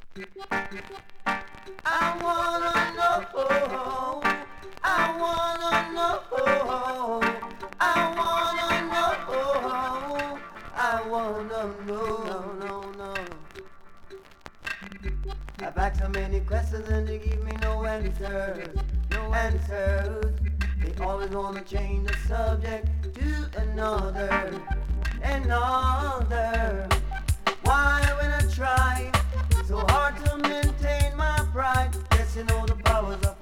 I wanna know. I wanna know. I wanna know. I wanna know. No, no, no. I've asked so many questions and they give me no answers. No answers. They always wanna change the subject to another. Another. Why when I try so hard to maintain my pride? Guess you know the powers of